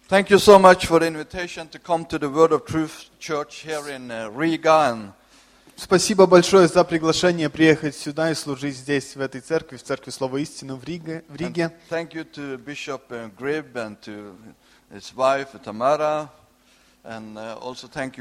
Thank you so much for the invitation to come to the Word of Truth Church here in Riga. And Спасибо большое за приглашение приехать сюда и служить здесь, в этой церкви, в Церкви Слова Истины в Риге. thank you to Bishop Grib and to his wife Tamara. And also thank you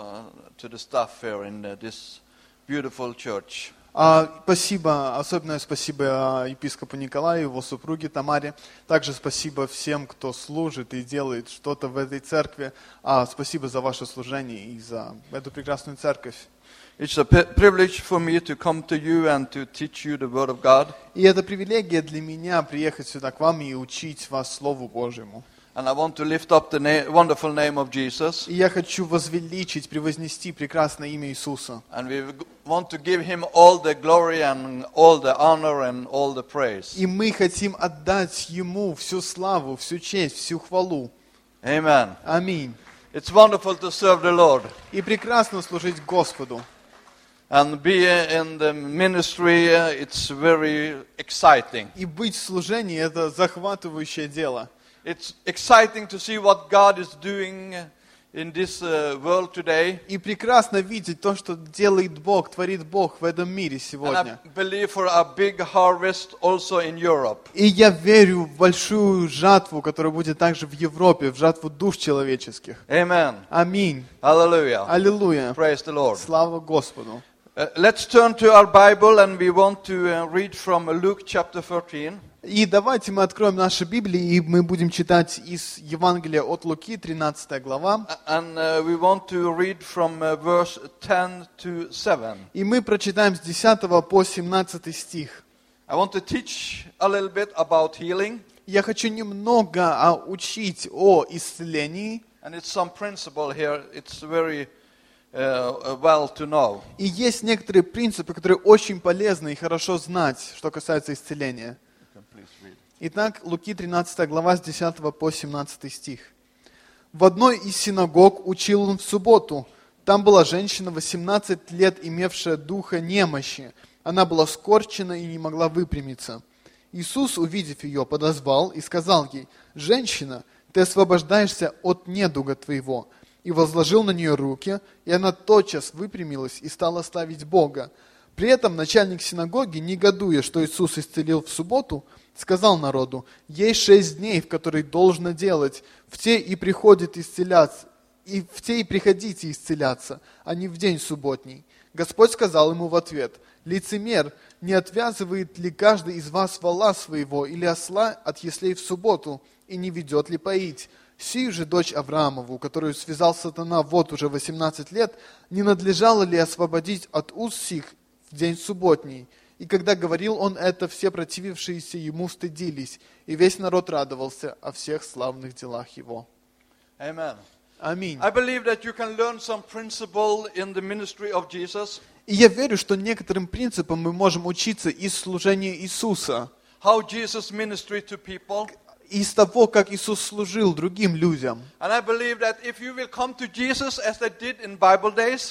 to the staff here in this beautiful church. Спасибо, особенное спасибо епископу Николаю, его супруге Тамаре. Также спасибо всем, кто служит и делает что-то в этой церкви. Спасибо за ваше служение и за эту прекрасную церковь. It's a privilege for me to come to you and to teach you the Word of God. И это привилегия для меня приехать сюда к вам и учить вас Слову Божьему. And I want to lift up the wonderful name of Jesus. И я хочу возвеличить, превознести прекрасное имя Иисуса. And we want to give him all the glory and all the honor and all the praise. И мы хотим отдать Ему всю славу, всю честь, всю хвалу. Amen. Аминь. It's wonderful to serve the Lord. И прекрасно служить Господу. And be in the ministry, it's very exciting. И быть в служении – это захватывающее дело. It's exciting to see what God is doing in this world today. И прекрасно видеть то, что делает Бог, творит Бог в этом мире And сегодня. I believe for a big harvest also in Europe. И я верю в большую жатву, которая будет также в Европе, в жатву душ человеческих. Amen. Аминь. Hallelujah. Аллилуйя. Praise the Lord. Слава Господу. Let's turn to our Bible and we want to read from Luke chapter 13. И давайте мы откроем наши Библии, и мы будем читать из Евангелия от Луки, 13 глава. And we want to read from verse 10 to 7. И мы прочитаем с 10 по 17 стих. I want to teach a little bit about healing. Я хочу немного учить о исцелении. And it's some principle here. It's very well to know. И есть некоторые принципы, которые очень полезны и хорошо знать, что касается исцеления. Итак, Луки 13 глава с 10 по 17 стих. В одной из синагог учил он в субботу. Там была женщина, 18 лет, имевшая духа немощи. Она была скорчена и не могла выпрямиться. Иисус, увидев ее, подозвал и сказал ей: «Женщина, ты освобождаешься от недуга твоего». И возложил на нее руки, и она тотчас выпрямилась и стала славить Бога. При этом начальник синагоги, негодуя, что Иисус исцелил в субботу, сказал народу: «Есть 6 дней, в которые должно делать, в те и приходит исцеляться, и в те и приходите исцеляться, а не в день субботний». Господь сказал ему в ответ: «Лицемер, не отвязывает ли каждый из вас вола своего или осла от яслей в субботу, и не ведет ли поить? Сию же дочь Авраамову, которую связал сатана вот уже 18 лет, не надлежало ли освободить от уз сих в день субботний?» И когда говорил он это, все противившиеся ему стыдились, и весь народ радовался о всех славных делах его. Amen. Аминь. I believe that you can learn some principle in the ministry of Jesus. И я верю, что некоторым принципам мы можем учиться из служения Иисуса, How Jesus ministered to people. из того, как Иисус служил другим людям. And I believe that if you will come to Jesus as they did in Bible days,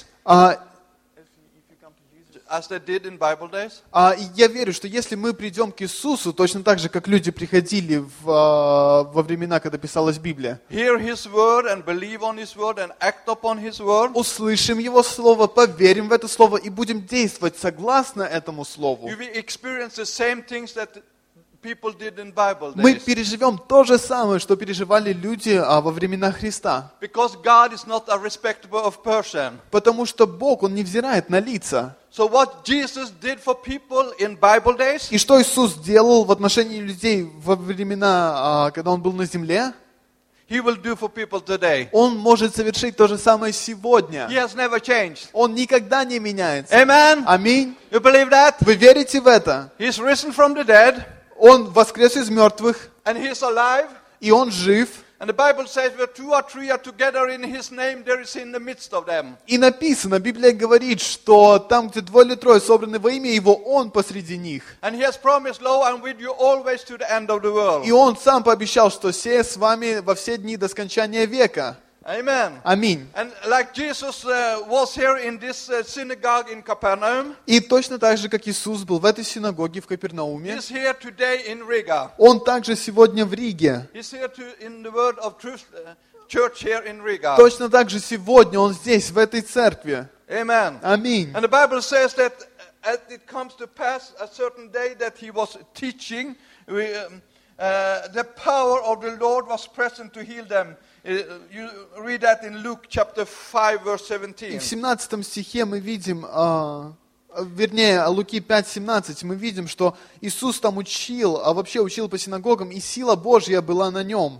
И я верю, что если мы придем к Иисусу, точно так же, как люди приходили во времена, когда писалась Библия, hear His word and believe on His word and act upon His word, услышим Его Слово, поверим в это Слово и будем действовать согласно этому Слову, you will experience the same things that people did in Bible мы days. переживем то же самое, что переживали люди во времена Христа. Because God is not a respecter of person. Потому что Бог, Он не взирает на лица. So what Jesus did for people in Bible days, И что Иисус делал в отношении людей во времена, когда Он был на земле, He will do for people today. Он может совершить то же самое сегодня. He has never changed. Он никогда не меняется. Amen. Аминь. You believe that? Вы верите в это? He's risen from the dead Он воскрес из мертвых, and He's alive. и Он жив. And the Bible says where 2 or 3 are together in His name, there is in the midst of them. И написано, Библия говорит, что там, где 2 или 3 собраны во имя Его, Он посреди них. And He has promised, lo, I'm with you always to the end of the world. И Он сам пообещал, что все с вами во все дни до скончания века. Amen. Аминь. And like Jesus was here in this synagogue in Capernaum, И точно так же, как Иисус был в этой синагоге в Капернауме, He's here today in Riga. Он также сегодня в Риге. He's here in the Word of Truth church here in Riga. Точно так же сегодня Он здесь, в этой церкви. Amen. Аминь. And the Bible says that as it comes to pass a certain day that he was teaching, the power of the Lord was present to heal them. You read that in Luke chapter 5, verse И 17. в 17 стихе мы видим, вернее, Луки 5:17, мы видим, что Иисус там учил, а вообще учил по синагогам, и сила Божья была на нем.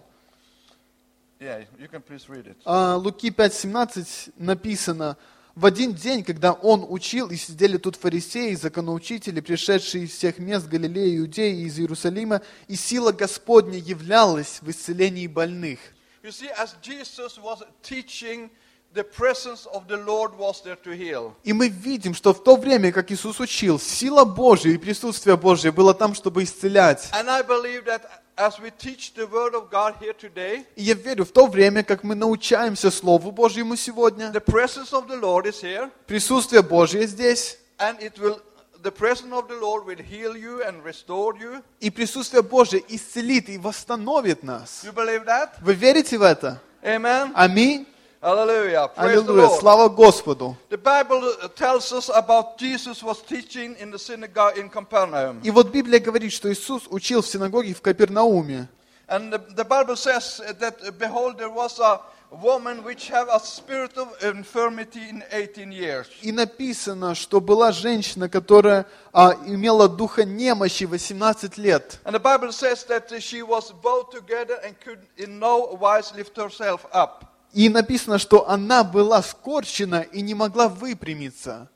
Yeah, you can please read it. Луки 5:17 написано: «В один день, когда он учил, и сидели тут фарисеи, законоучители, пришедшие из всех мест Галилеи, Иудеи и из Иерусалима, и сила Господня являлась в исцелении больных». You see, as Jesus was teaching, the presence of the Lord was there to heal. И мы видим, что в то время, как Иисус учил, сила Божья и присутствие Божье было там, чтобы исцелять. And I believe that as we teach the Word of God here today, И я верю, в то время, как мы научаемся Слову Божьему сегодня, the presence of the Lord is here, присутствие Божье здесь, and the presence of the Lord will heal you and restore you. и присутствие Божье исцелит и восстановит нас. You believe that? Вы верите в это? Amen. Аминь. Hallelujah. Praise the Аллилуйя. Lord. Слава Господу. The Bible tells us about Jesus was teaching in the synagogue in Capernaum. И вот Библия говорит, что Иисус учил в синагоге в Капернауме. And the Bible says that, behold, there was a woman which had a spirit of infirmity in 18 years. И написано, что была женщина, которая имела духа немощи 18 лет. And the Bible says that she was bowed together and could in no wise lift herself up. И написано, что она была скорчена и не могла выпрямиться.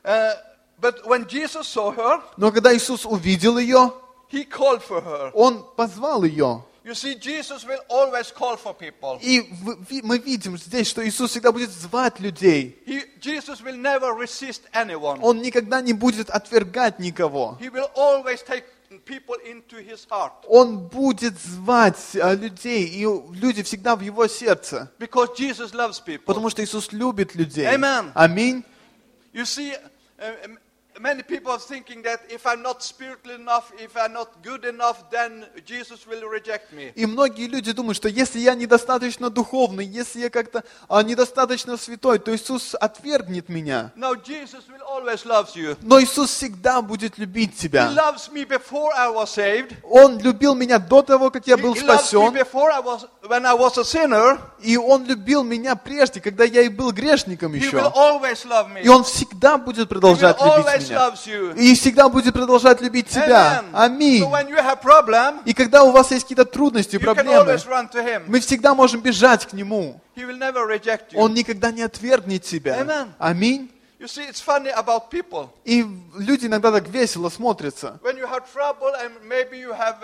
But when Jesus saw her, Но когда Иисус увидел ее, he called for her. Он позвал ее. You see, Jesus will always call for people. И мы видим здесь, что Иисус всегда будет звать людей. Jesus will never resist anyone. Он никогда не будет отвергать никого. He will always take people into his heart. Он будет звать людей, и люди всегда в его сердце. Because Jesus loves people. Потому что Иисус любит людей. Amen. Аминь. You see, many people are thinking that if I'm not spiritual enough, if I'm not good enough, then Jesus will reject me. И многие люди думают, что если я недостаточно духовный, если я как-то недостаточно святой, то Иисус отвергнет меня. No, Jesus will always love you. Но Иисус всегда будет любить He тебя. loves me before I was saved. Он любил меня до того, как я был He loves me спасен. before when I was a sinner. И Он любил меня прежде, когда я и был грешником He will еще. always love me. И Он всегда будет He will продолжать любить always меня. loves you. И всегда будет продолжать любить тебя. Amen. Аминь. So when you have problem, И когда у вас есть какие-то трудности, you can проблемы, always run to Him. мы всегда можем бежать к Нему. He will never reject you. Он никогда не отвергнет тебя. Amen. Аминь. You see, it's funny about people. И люди иногда так весело смотрятся. When you have trouble and maybe you have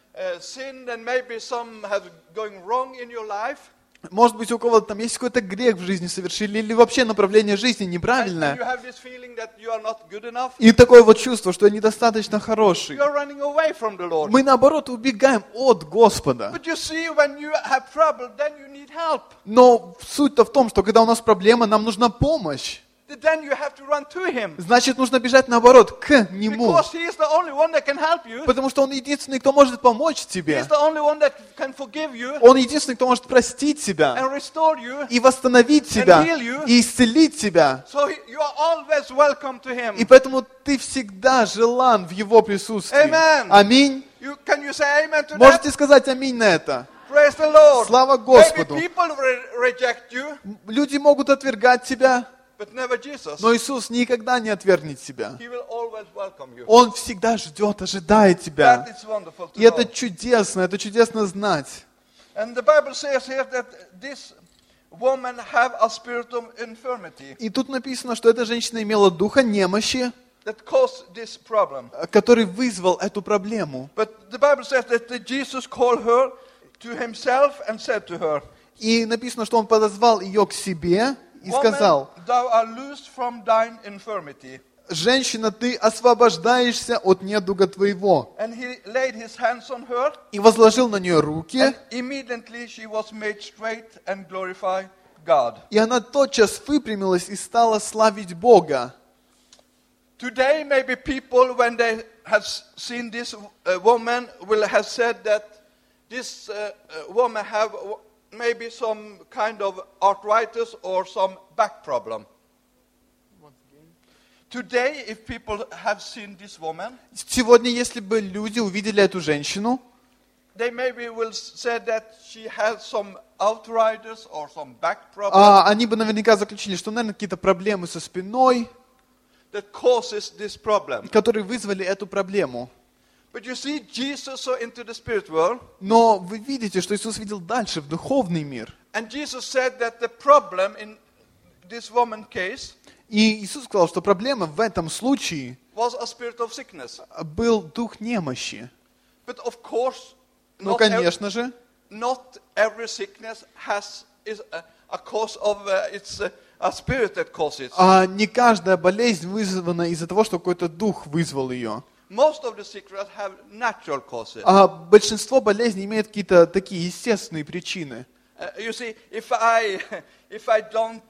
sinned and maybe some have going wrong in your life, Может быть, у кого-то там есть какой-то грех в жизни совершили, или вообще направление жизни and you неправильное. have this feeling that you are not good enough, И такое вот чувство, что я недостаточно хороший. you are running away from the Lord. Мы, наоборот, убегаем от Господа. But you see, when you have trouble, then you need help. Но суть-то в том, что когда у нас проблема, нам нужна помощь. Then you have to run to Him. Значит, нужно бежать, наоборот, к Нему. Because He is the only one that can help you. Потому что Он единственный, кто может помочь He тебе. is the only one that can forgive you Он единственный, кто может простить тебя. and restore you. И восстановить тебя. heal you. И исцелить тебя. So you are always welcome to Him. И поэтому ты всегда желан в Его присутствии. Amen. Аминь. Can you say amen to that? Можете сказать аминь на это? Praise the Lord. Слава Господу. Maybe people reject you, Люди могут отвергать тебя, but never Jesus. но Иисус никогда не отвергнет тебя. He will always welcome you. Он всегда ждет, ожидает That тебя. is wonderful to И это know. это чудесно знать. And the Bible says here that this woman have a spirit of infirmity И тут написано, что эта женщина имела духа немощи, that caused this problem. который вызвал эту проблему. But the Bible says that Jesus called her to Himself and said to her, И написано, что он подозвал ее к себе и Woman, сказал: thou art loosed from thine infirmity. «Женщина, ты освобождаешься от недуга твоего». And He laid His hands on her, И возложил на нее руки, and immediately she was made straight and glorified God. И она тотчас выпрямилась и стала славить Бога. Today, maybe people, when they have seen this woman, will have said that this woman have maybe some kind of arthritis or some back problem. Today, if people have seen this woman, Сегодня, если бы люди увидели эту женщину, they maybe will say that she has some arthritis or some back problem они бы наверняка заключили, что, наверное, какие-то проблемы со спиной, that causes this problem. которые вызвали эту проблему. But you see, Jesus saw into the spirit world, Но вы видите, что Иисус видел дальше, в духовный мир. and Jesus said that the problem in this woman case И Иисус сказал, что проблема в этом случае was a spirit of sickness. был дух немощи. But of course, Но, конечно же, not every sickness is a cause of it's a spirit that causes it. не каждая болезнь вызвана из-за того, что какой-то дух вызвал ее. Most of the sicknesses have natural causes. Большинство болезней имеют какие-то такие естественные причины. You see, if I don't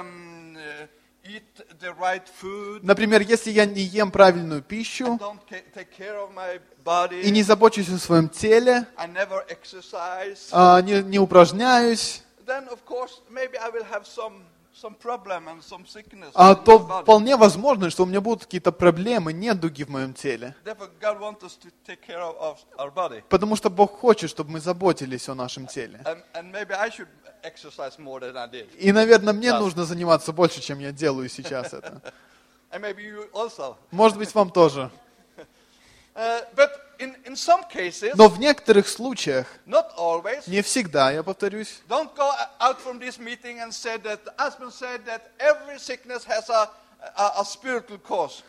eat the right food, Например, если я не ем правильную пищу don't take care of my body, и не забочусь о своем теле, I never exercise, не упражняюсь, then of course maybe I will have some problem and some sickness. то in my body. вполне возможно, что у меня будут какие-то проблемы, недуги в моем теле. Therefore, God wants us to take care of our body. Потому что Бог хочет, чтобы мы заботились о нашем теле. And maybe I should exercise more than I did. И, наверное, мне Да. нужно заниматься больше, чем я делаю сейчас это. And maybe you also. Может быть, вам тоже. But in some cases, Но в некоторых случаях, not always, не всегда, я повторюсь, don't go out from this meeting and say that the husband said that every sickness has a spiritual cause.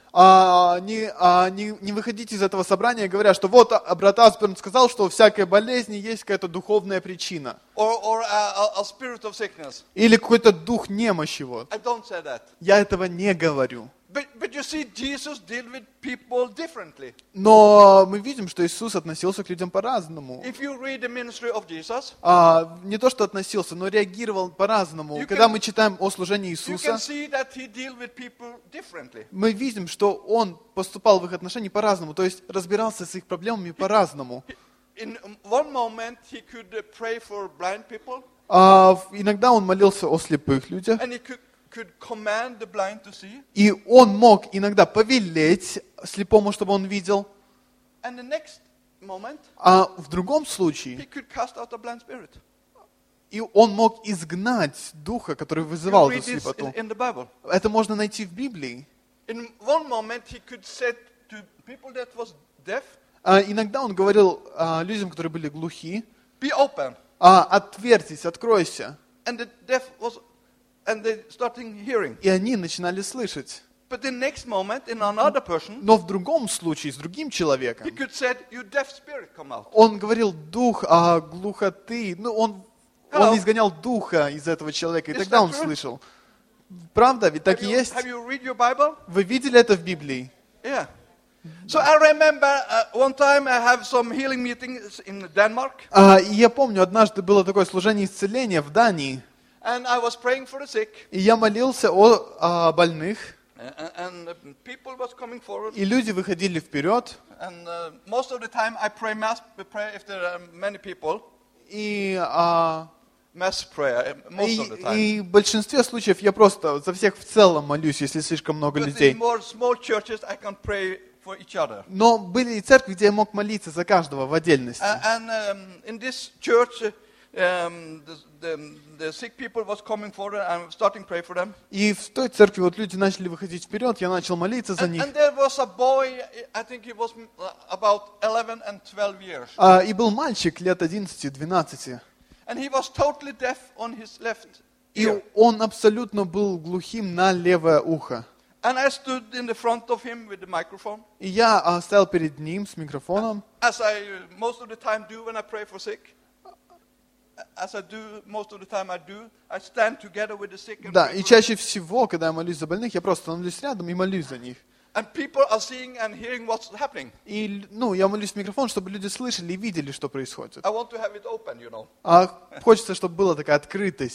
не выходите из этого собрания, говоря, что вот брат Асперн сказал, что у всякой болезни есть какая-то духовная причина. Or a spirit of sickness. Или какой-то дух немощи. Вот. I don't say that. Я этого не говорю. But you see, Jesus dealt with people differently. Но мы видим, что Иисус относился к людям по-разному. If you read the ministry of Jesus, Не то, что относился, но реагировал по-разному. You Когда can- мы читаем о служении you Иисуса, can see that he dealt with people differently. мы видим, что Он поступал в их отношении по-разному, то есть разбирался с их проблемами по-разному. In one moment, he could pray for blind people, Иногда Он молился о слепых людях, and he could command the blind to see. и Он мог иногда повелеть слепому, чтобы он видел, And the next moment, а в другом he случае could cast out a blind spirit. и Он мог изгнать духа, который You вызывал read эту this слепоту. in the Bible. Это можно найти в Библии. In one moment, he could say to people that was deaf, Иногда Он говорил людям, которые были глухи, be open. отвертись, откройся. And the deaf was, and they starting hearing. И они начинали слышать. But the next moment, in another person, Но в другом случае, с другим человеком, he could say, you deaf spirit, come out. он говорил дух глухоты, он Hello. изгонял духа из этого человека, и Is тогда that он true? слышал. Правда? Ведь так и есть. Have you read your Bible? Вы видели это в Библии? Yeah. So I remember one time I have some healing meetings in Denmark, И я помню, однажды было такое служение исцеления в Дании, and I was praying for the sick, и я молился о больных, and people was coming forward, и люди выходили вперед, and most of the time I pray mass prayer if there are many people, и mass prayer most of the time. И в большинстве случаев я просто за всех в целом молюсь, если слишком много But людей. in more small churches I can pray for each other. Но были и церкви, где я мог молиться за каждого в отдельности. And in this church, the sick people was coming forward and starting to pray for them. И в той церкви вот люди начали выходить вперед, я начал молиться за них. And there was a boy, I think he was about 11 and 12 years. И был мальчик лет 11-12. And he was totally deaf on his left И ear. он абсолютно был глухим на левое ухо. And I stood in the front of him with the microphone, И я стоял перед ним с микрофоном. as I most of the time do when I pray for sick. As I do most of the time I stand together with the sick and Да, pray и for them. чаще всего, когда я молюсь за больных, я просто становлюсь рядом и молюсь за них. And people are seeing and hearing what's happening. И, я молюсь в микрофон, чтобы люди слышали и видели, что происходит. I want to have it open, you know. Хочется, чтобы была такая открытость.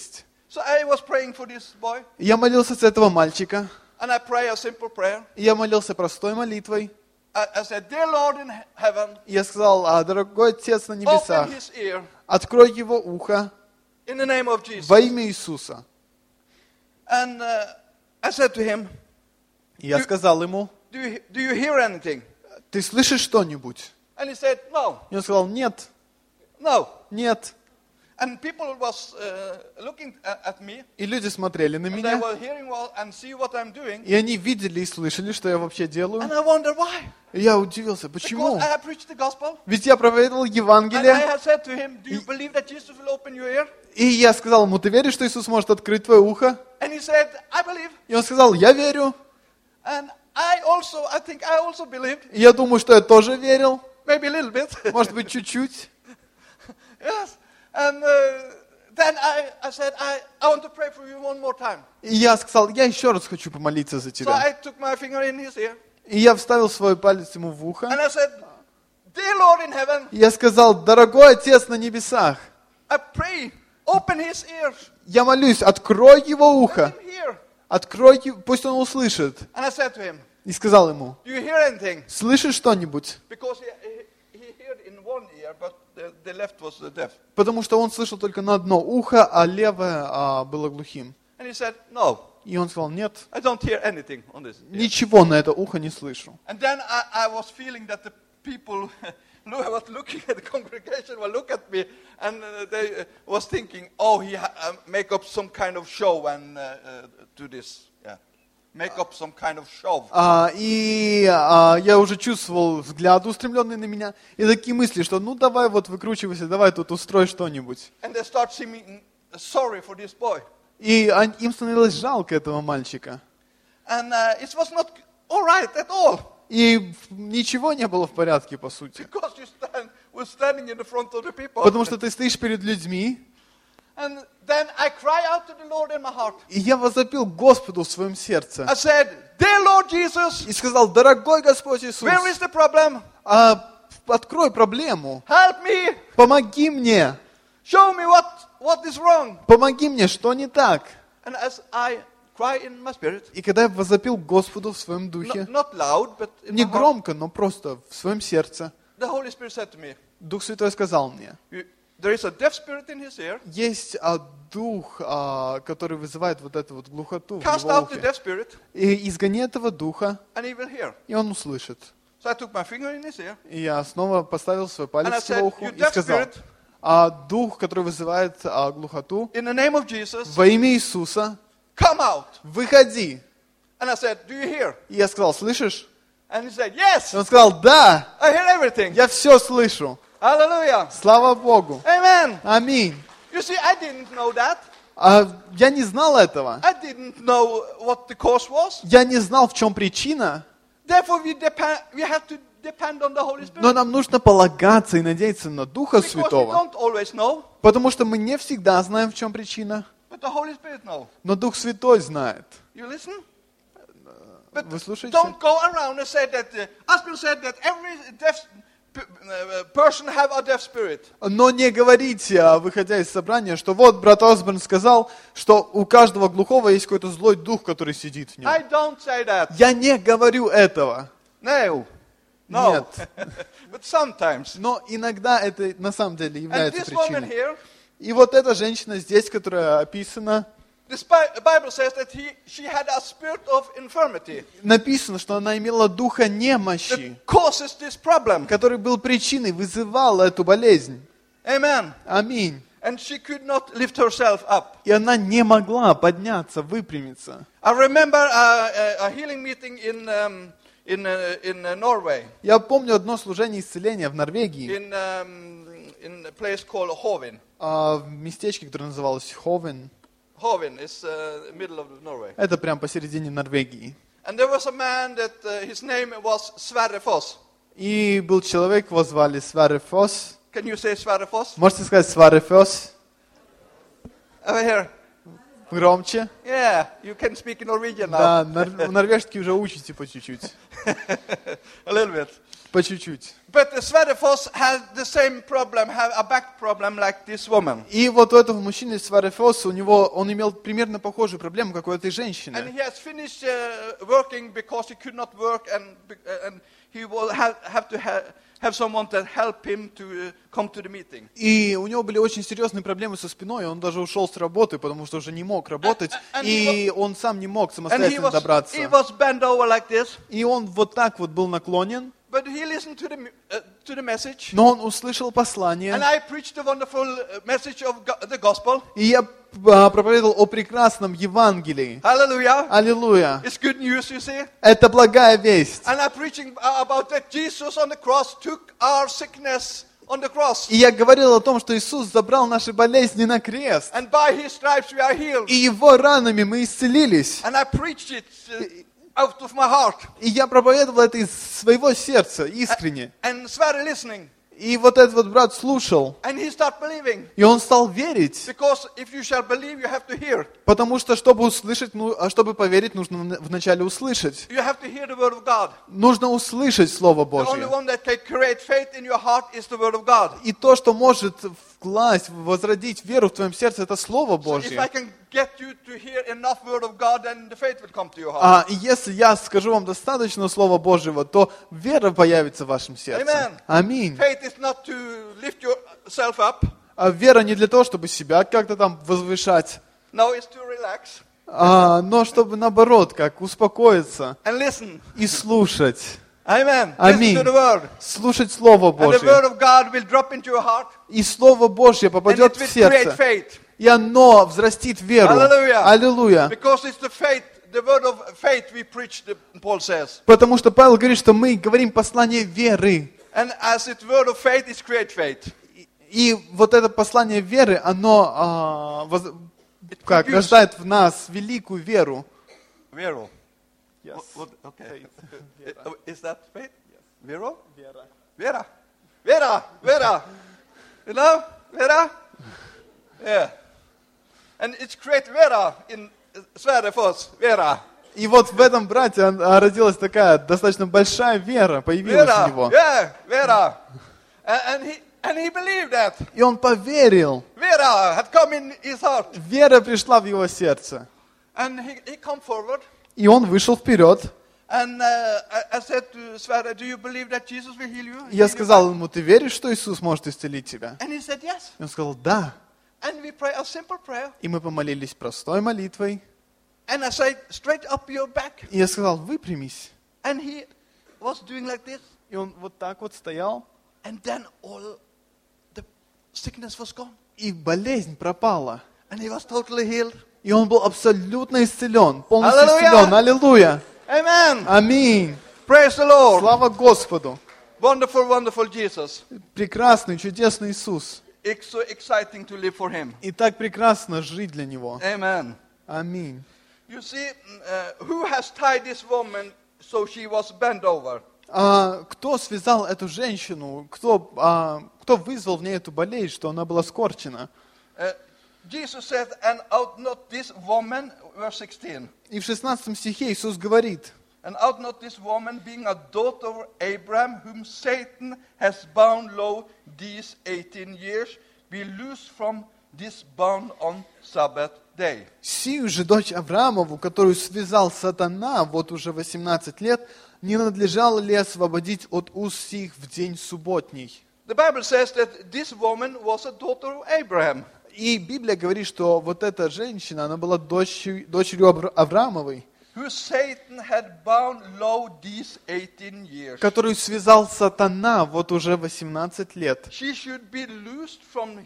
So I was praying for this boy, Я молился за этого мальчика. and I pray a simple prayer. И я молился простой молитвой. I said, Dear Lord in heaven, И я сказал: дорогой Отец на небесах, open his ear открой его ухо in the name of Jesus. во имя Иисуса. And I said to him, И я сказал ему: do you hear anything? ты слышишь что-нибудь? And he said, no, И он сказал: нет, no. нет. And people was looking at me, И люди смотрели на and they меня, were hearing and see what I'm doing. и они видели и слышали, что я вообще делаю. And I wonder why. И я удивился, Because почему? I have preached the gospel. Ведь я проповедовал And I Евангелие, had said to him, do you believe that Jesus will open your ear? и я сказал ему: ты веришь, что Иисус может открыть твое ухо? And he said, I believe. И он сказал: я верю. And I think I also believed. И я думаю, что я тоже верил, Maybe a little bit. может быть, чуть-чуть. Yes. And then I said, I want to pray for you one more time. И я сказал: я еще раз хочу помолиться за So тебя. I took my finger in his ear. И я вставил свой палец ему в ухо. And I said, Dear Lord in heaven, И я сказал: дорогой Отец на небесах, I pray, open his ears. я молюсь, открой его Let ухо. him hear. Открой, пусть он услышит. And I said to him, И сказал ему: do you hear anything? слышишь что-нибудь? Because he heard in one ear, but the left was deaf. Потому что он слышал только на одно ухо, а левое было глухим. And he said, no, И он сказал: нет, I don't hear anything on this ear. ничего на это ухо не слышу. And then I was feeling that the people was looking at the congregation, will look at me, and they was thinking, oh, he make up some kind of show and do this. Yeah. Make up some kind of show. Я уже чувствовал взгляд, устремленный на меня, и такие мысли, что ну давай вот выкручивайся, давай тут устрой что-нибудь. And they start seeming sorry for this boy. И им становилось жалко этого мальчика. And it was not all right at all. И ничего не было в порядке, по сути. Because you were standing in the front of the people. Потому что ты стоишь перед людьми. And then I cry out to the Lord in my heart. И я возопил Господу в своем сердце. I said, Dear Lord Jesus, И сказал: дорогой Господь Иисус, where is the problem? открой проблему. Help me. Помоги мне. Show me what is wrong. Помоги мне, что не так. And as I cry in my spirit, И когда я возопил Господу в своем духе, not loud, but in не my heart, громко, но просто в своем сердце, the Holy Spirit said to me, Дух Святой сказал мне: there is a deaf spirit in his ear. есть дух, который вызывает вот эту вот глухоту в Cast его out the ухе. deaf spirit, И изгони этого духа, and he will hear. и он услышит. So I took my finger in his ear, И я снова поставил свой and I палец в его said, ухо you и deaf сказал: spirit, дух, который вызывает глухоту, in the name of Jesus, во имя Иисуса, come out. выходи. And I said, do you hear? И я сказал: слышишь? And he said, И yes, он сказал: да, I hear everything. я все слышу. Hallelujah. Слава Богу. Amen. Аминь. You see, I didn't know that. Я не знал этого. I didn't know what the cause was. Я не знал, в чем причина. Therefore, we have to depend on the Holy Spirit. Но нам нужно полагаться и надеяться на Духа Because we Святого. don't always know, Потому что мы не всегда знаем, в чем причина. but the Holy Spirit knows. Но Дух Святой знает. You listen? But Вы слушаете? don't go around and say that, Asbjørn said that every deaf person have a deaf spirit. Но не говорите, выходя из собрания, что вот брат Осборн сказал, что у каждого глухого есть какой-то злой дух, который сидит в нем. I don't say that. Я не говорю этого. No. No. Нет. But sometimes. Но иногда это на самом деле And является this woman причиной. here, И вот эта женщина здесь, которая описана, the Bible says that she had a spirit of infirmity написано, что она имела духа немощи, that causes this problem. который был причиной, вызывал эту болезнь. Amen. Аминь. And she could not lift herself up. И она не могла подняться, выпрямиться. I remember a healing meeting in Norway, Я помню одно служение исцеления в Норвегии, in a place called Hovin. в местечке, которое называлось Ховен. Hovin is middle of Norway. Это прям посередине Норвегии. And there was a man that his name was Sverre Foss. И был человек, его звали Сваре Фос. Can you say Sverre Foss? Можете сказать Сваре Фос? Over here. Громче. Yeah, you can speak in Norwegian Да, now. норвежский уже учите по чуть-чуть. A little bit. по чуть-чуть. But Sverre Foss had the same problem, have a back problem like this woman. И вот у этого мужчины Сваре Фосса, он имел примерно похожую проблему, как у этой And женщины. he has finished working because he could not work, and he will have to have someone to help him to come to the meeting. И у него были очень серьезные проблемы со спиной, он даже ушел с работы, потому что уже не мог работать, и он сам не мог And самостоятельно добраться. he was bent over like this. И он вот так вот был наклонен, But he listened to the message. но он услышал And послание, I preached the wonderful message of the gospel. и я проповедовал о прекрасном Евангелии. Hallelujah. Аллилуйя! It's good news, you see. Это благая весть. And I'm preaching about that Jesus on the cross took our sickness on the cross. И я говорил о том, что Иисус забрал наши болезни на крест, And by his stripes we are healed. и Его ранами мы исцелились. And I preached it out of my heart. И я проповедовал это из своего сердца, искренне. And Sverre listening. И вот этот вот брат слушал, And he started believing. и он стал верить. Because if you shall believe, you have to hear. Потому что, чтобы услышать, чтобы поверить, нужно вначале услышать. You have to hear the word of God. Нужно услышать Слово The only Божье. one that can create faith in your heart is the word of God. И то, что может вкласть, возродить веру в твоем сердце, это Слово So if I Божье. can get you to hear enough word of God, then the faith will come to your heart. И если я скажу вам достаточно Слова Божьего, то вера появится в вашем сердце. Amen. Аминь. Faith is not to lift yourself up. А вера не для того, чтобы себя как-то там возвышать, No, it's to relax но чтобы наоборот, как успокоиться and listen. и слушать. Amen. Аминь. Listen to the word. Слушать Слово And the Божье. word of God will drop into your heart. И Слово Божье And попадет it в will create сердце. faith. И оно взрастит веру. Аллилуйя. Аллилуйя. Because it's the faith, the word of faith we preach, Paul says. Потому что Павел говорит, что мы говорим послание веры. And as it's word of faith, it's create faith. И вот это послание веры, оно рождает в нас великую веру. Vero. Okay. Is that faith? Vero? Vera. Vera. Vera. You know? Vera? Yeah. And it's create Vera in Sverre Foss. Vera. И вот в этом брате родилась такая достаточно большая вера, появилась у Vera. него. Yeah, Vera. And he believed that. И он поверил. Vera had come in his heart. Вера пришла в его сердце. And he come forward. И он вышел вперед. And I said to Sverre, do you believe that Jesus will heal you? И я сказал ему, ты веришь, что Иисус может исцелить тебя? And he said yes. И он сказал, да. And we pray a simple prayer. И мы помолились простой молитвой. And I said, straight up your back. И я сказал, выпрямись. And he was doing like this. И он вот так вот стоял. And then all the sickness was gone. И болезнь пропала. And he was totally healed. И он был абсолютно исцелен, полностью Аллилуйя! исцелен. Аллилуйя! Amen. Аминь! Praise the Lord. Слава Господу! Wonderful, wonderful Jesus. Прекрасный, чудесный Иисус. It's so exciting to live for him. И так прекрасно жить для Него. Amen. Аминь. You see, who has tied this woman so she was bent over? Кто связал эту женщину? Кто вызвал в ней эту болезнь, что она была скорчена? Jesus said, and out not this woman, verse 16. И в 16 стихе Иисус говорит, And out not this woman, being a daughter of Abraham, whom Satan has bound low these 18 years, be loosed from this bond on Sabbath day. «Сию же дочь Авраамову, которую связал сатана вот уже 18 лет, не надлежало ли освободить от уз сих в день субботний?» The Bible says that this woman was a daughter of Abraham. И Библия говорит, что вот эта женщина, она была дочерью Авраамовой, Who Satan had bound low these 18 years. которую связал сатана вот уже 18 лет. She should be loosed from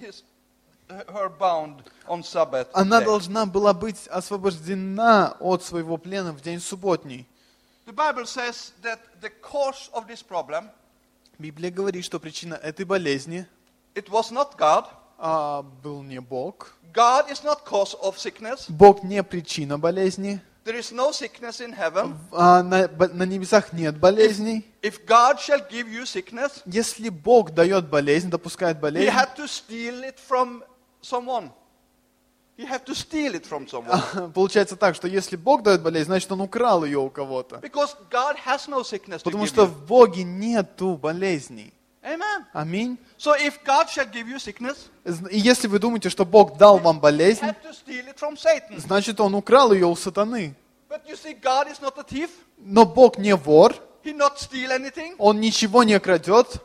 her bound on Sabbath Она day. должна была быть освобождена от своего плена в день субботний. The Bible says that the cause of this problem, Библия говорит, что причина этой болезни it was not God. был не Бог. God is not cause of sickness. Бог не причина болезни. There is no sickness in heaven. На небесах нет болезней. If God shall give you sickness, Если Бог дает болезнь, допускает He болезнь, had to steal it from someone. he have to steal it from someone. Получается так, что если Бог дает болезнь, значит Он украл ее у кого-то. Because God has no sickness to Потому give что you. в Боге нету болезней. Amen. Аминь. So if God shall give you sickness, И если вы думаете, что Бог дал вам you болезнь, have to steal it from Satan. значит Он украл ее у сатаны. But you see, God is not a thief. Но Бог не вор, He not steal anything. Он ничего не крадет.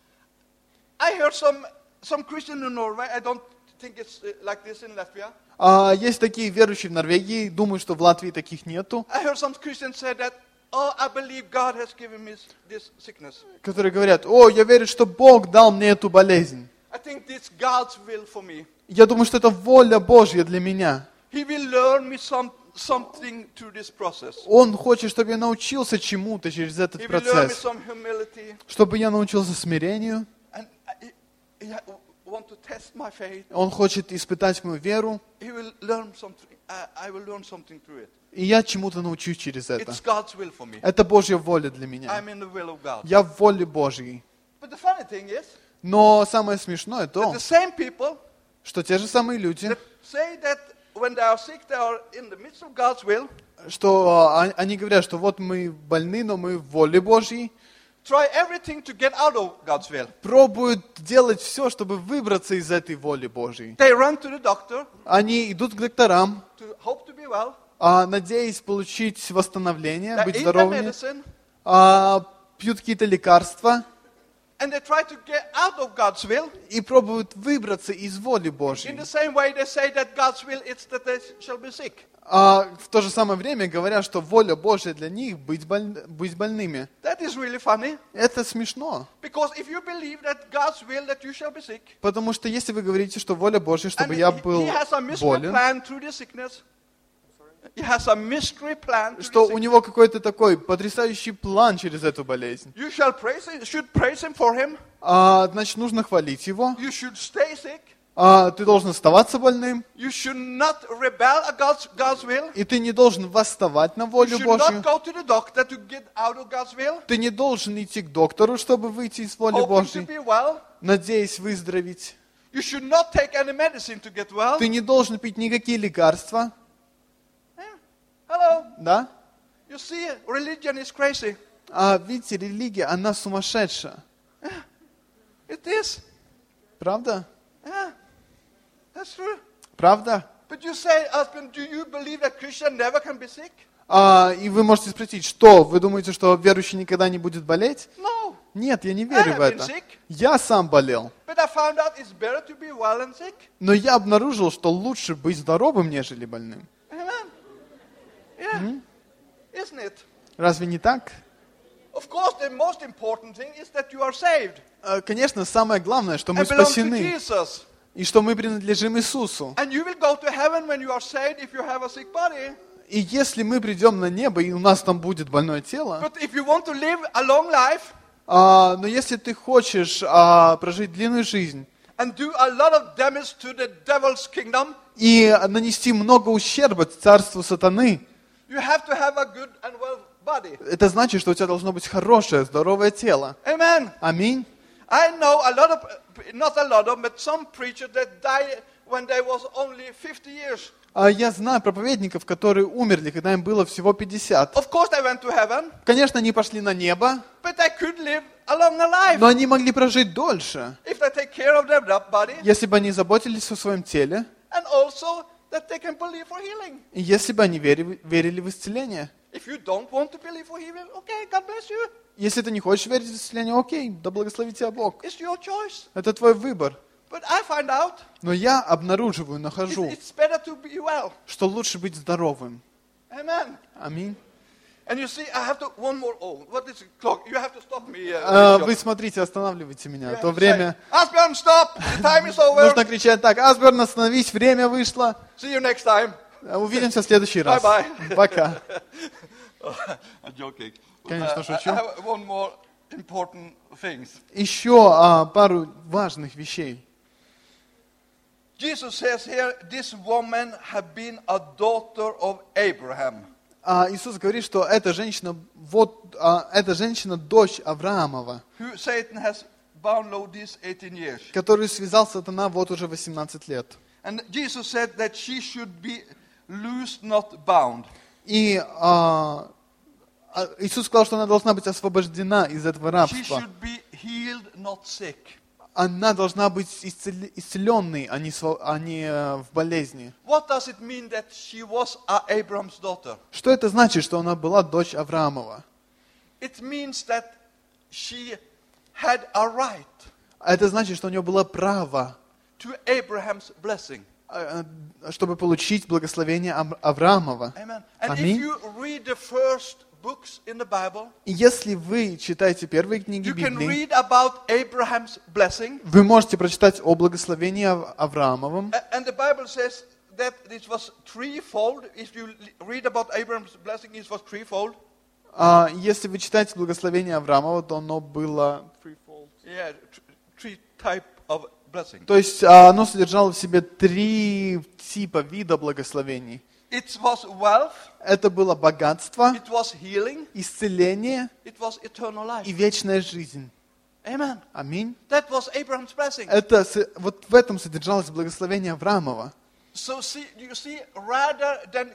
I heard some Christian in Norway. I don't think it's like this in Latvia. Есть такие верующие в Норвегии, думаю, что в Латвии таких нету, I heard some Christians say that, oh, I believe God has given me this sickness. которые говорят: о, я верю, что Бог дал мне эту болезнь. I think it's God's will for me. Я думаю, что это воля Божья для меня. He will learn me something through this process. Он хочет, чтобы я научился чему-то через этот He will learn me процесс. some humility. Чтобы я научился смирению. And he want to test my faith. Он хочет испытать мою веру. He will learn something. I will learn something through it. И я чему-то научусь через это. It's God's will for me. Это Божья воля для меня. I'm in the will of God. Я в воле Божьей. But the funny thing is Но самое смешное that то, the same people что те же самые люди, that say that when they are sick, they are in the midst of God's will, что они говорят, что вот мы больны, но мы в воле Божьей, try everything to get out of God's will. пробуют делать все, чтобы выбраться из этой воли Божьей. They run to the doctor Они идут к докторам, to hope to be well. надеясь получить восстановление, They быть eat the здоровыми, medicine пьют какие-то лекарства and they try to get out of God's will. и пробуют выбраться из воли In Божьей. the same way, they say that God's will is that they shall be sick. В то же самое время говорят, что воля Божья для них быть больными. That is really funny. Это смешно. Because if you believe that God's will that you shall be sick, Потому что если вы говорите, что воля Божья, and чтобы я был He has a mystery болен, plan through this sickness, He has a mystery plan through что this у sickness, него какой-то такой потрясающий план через эту болезнь, you shall praise Him, should praise Him for Him. значит, нужно хвалить его. You should stay sick. Ты должен оставаться больным, You should not rebel against God's will. и ты не должен восставать на You волю should Божью. not go to the doctor to get out of God's will. Ты не должен идти к доктору, чтобы выйти из воли Hoping to Божьей, be well. надеясь выздороветь. You should not take any medicine to get well. Ты не должен пить никакие лекарства. Hello. Да? You see, religion is crazy. Видите, религия, она сумасшедшая. It is. Правда? Yeah, that's true. Правда? But you say, husband, do you believe that Christian never can be sick? И вы можете спросить, что? Вы думаете, что верующий никогда не будет болеть? No. Нет, я не верю в I have been это. sick. Я сам болел. But I found out it's better to be well and sick. Но я обнаружил, что лучше быть здоровым, нежели больным. Amen. Yeah. Isn't it? Разве не так? Of course, the most important thing is that you are saved Конечно, самое главное, что мы and belong to спасены, Jesus. и что мы принадлежим Иисусу. And you will go to heaven when you are saved if you have a sick body. И если мы придем на небо, и у нас там будет больное тело, But if you want to live a long life но если ты хочешь прожить длинную жизнь and do a lot of damage to the devil's kingdom, и нанести много ущерба царству сатаны, you have to have a good and well body. это значит, что у тебя должно быть хорошее, здоровое тело. Amen. Аминь. I know a lot of, not a lot of, but some preachers that died when they was only 50 years. Я знаю проповедников, которые умерли, когда им было всего 50. Of course they went to heaven, Конечно, они пошли на небо, but they could live a longer life но они могли прожить дольше, if they take care of their body если бы они заботились о своем теле, and also that they can believe for healing. и если бы они верили в исцеление. If you don't want to believe for healing, okay, God bless you. Если ты не хочешь верить в исцеление, окей, да благословит тебя Бог. It's your choice. Это твой выбор. But I find out Но я обнаруживаю, нахожу, it's better to be well. что лучше быть здоровым. Amen. Аминь. And you see, I have to, one more, oh, what is the clock? You have to stop me. Вы смотрите, останавливайте меня. You А have то to время... say, Asbjørn, stop! The time is over. Нужно кричать так: Асберн, остановись, время вышло. See you next time. Увидимся в следующий раз. Bye-bye. Пока. I'm joking. Конечно, шучу. I have one more important things. Еще пару важных вещей. Jesus says here, this woman had been a daughter of Abraham. Иисус говорит, что эта женщина, эта женщина дочь Авраамова, Who Satan has bound low these 18 years. которую связал сатана вот уже 18 лет. And Jesus said that she should be loosed, not bound. И Иисус сказал, что она должна быть освобождена из этого She рабства. should be healed, not sick. Она должна быть исцеленной, а не в болезни. What does it mean that she was Abraham's daughter? Что это значит, что она была дочь Авраамова? It means that she had a right Это значит, что у нее было право, to Abraham's blessing. чтобы получить благословение Авраамова. Amen. And if Аминь. you read the first books in the Bible, И если вы читаете первые книги you can Библии, read about Abraham's blessing. вы можете прочитать о благословении Авраамовом. And the Bible says that it was threefold. If you read about Abraham's blessing, it was threefold. Если вы читаете благословение Авраамова, то оно было... Yeah, three type of blessing. То есть оно содержало в себе 3 типа вида благословений. It was wealth, Это было богатство, it was healing, исцеление it was eternal life. и вечная жизнь. Amen. Аминь. That was Abraham's blessing. Вот в этом содержалось благословение Авраамова. So you see, rather than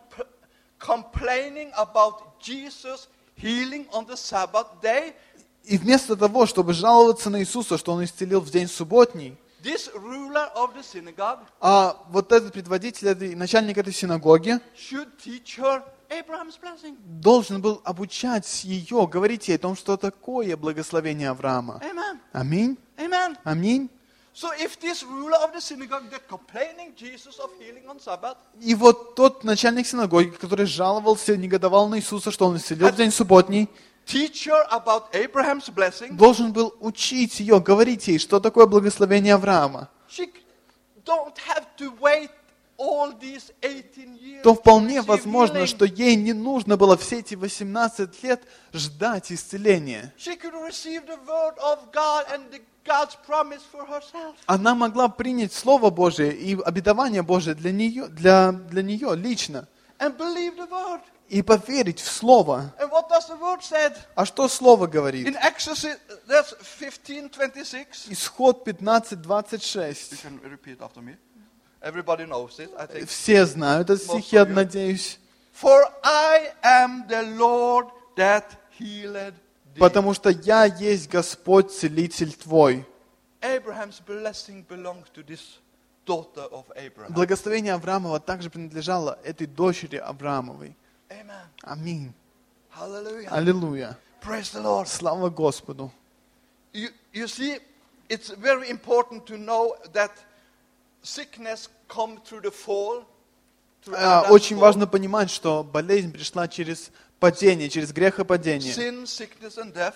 complaining about Jesus healing on the Sabbath day, И вместо того, чтобы жаловаться на Иисуса, что Он исцелил в день субботний, this ruler of the synagogue вот этот предводитель, начальник этой синагоги, should teach her Abraham's blessing. должен был обучать ее, говорить ей о том, что такое благословение Авраама. Amen. Аминь. Amen. Аминь. So if this ruler of the synagogue that complaining Jesus of healing on Sabbath, И вот тот начальник синагоги, который жаловался, негодовал на Иисуса, что Он исцелил в день субботний, teach her about Abraham's blessing, должен был учить ее, говорить ей, что такое благословение Авраама, she don't have to wait all these 18 years то to вполне receive возможно, healing. что ей не нужно было все эти 18 лет ждать исцеления. She could receive the word of God and God's promise for herself. Она могла принять Слово Божие и обетование Божие для нее лично And believe the word. и поверить в Слово. And what does the word said? А что Слово говорит? In Exodus, that's 15:26. Исход You 15:26. can repeat after me. Everybody knows it, I think. Все знают этот стих, я надеюсь. For I am the Lord that healed thee. Потому что я есть Господь, целитель твой. Abraham's blessing belongs to this daughter of Abraham. Благословение Авраамова также принадлежало этой дочери Авраамовой. Amen. Аминь. Hallelujah. Аллилуйя. Praise the Lord. Слава Господу. You see, it's very important to know that sickness come through the fall. through Adam's Очень fall. важно понимать, что болезнь пришла через падение, через грехопадение. Sin, sickness and death.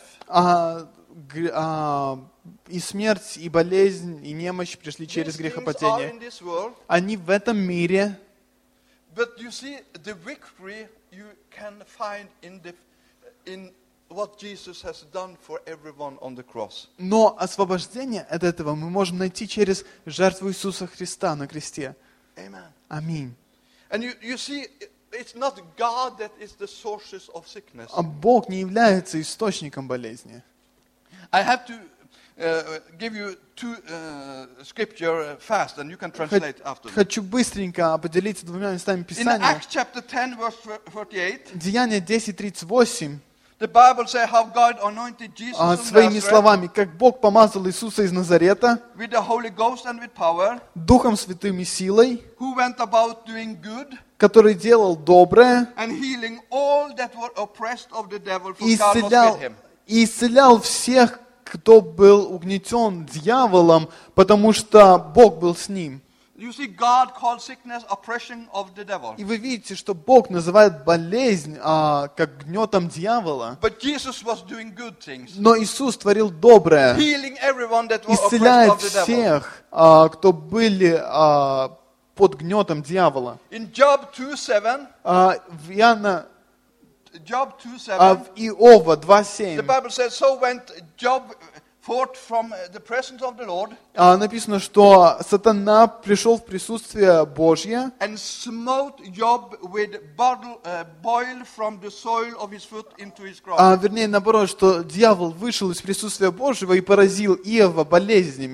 И смерть, и болезнь, и немощь пришли через These things are грехопадение. in this world. Они в этом мире, But you see, the victory you can find in what Jesus has done for everyone on the cross. но освобождение от этого мы можем найти через жертву Иисуса Христа на кресте. Amen. Аминь. And you see, it's not God that is the sources of sickness. А Бог не является источником болезни. I have to give you two scripture fast, and you can translate after. Хочу быстренько поделиться 2 местами In Писания. Acts chapter 10, verse 38, Деяния 10:38. the Bible says how God anointed Jesus of Своими Nazareth словами, как Бог помазал Иисуса из Назарета with the Holy Ghost and with power, Духом Святым и силой, who went about doing good который делал доброе, and healing all that were oppressed of the devil, for и God was with him. исцелял всех, кто был угнетен дьяволом, потому что Бог был с ним. You see, God called sickness oppression of the devil. И вы видите, что Бог называет болезнь как гнетом дьявола. But Jesus was doing good things, Но Иисус творил доброе, healing everyone that were oppressed исцеляя of the devil. всех, кто были под гнетом дьявола. In Job 2:7, В Иоанна, Job 2:7, в Иова the 2:7 Bible says, so went Job forth from the presence of the Lord написано, что сатана пришел в присутствие Божье and smote Job with boil from the soil of his foot into his crown. вернее, наоборот, что дьявол вышел из присутствия Божьего и поразил Иова болезнями.